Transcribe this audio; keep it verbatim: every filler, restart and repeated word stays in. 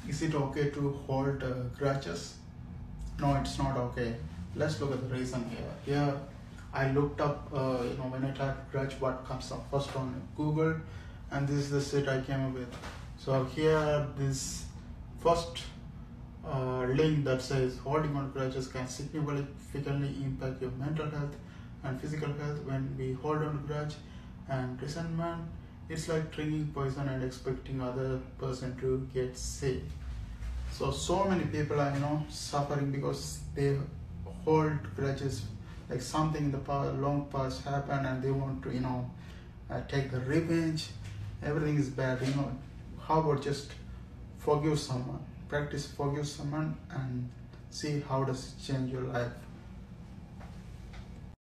Is it okay to hold uh, grudges? No, it's not okay. Let's look at the reason here. Here, I looked up, uh, you know, when I type grudge, what comes up first on Google, and this is the site I came up with. So here, this first uh, link that says holding on grudges can significantly impact your mental health and physical health. When we hold on to grudge and resentment, it's like drinking poison and expecting other person to get sick. So so many people are, you know, suffering because they hold grudges, like something in the past, long past happened, and they want to, you know, uh, take the revenge. Everything is bad, you know. How about just forgive someone? Practice forgive someone and see how does it change your life.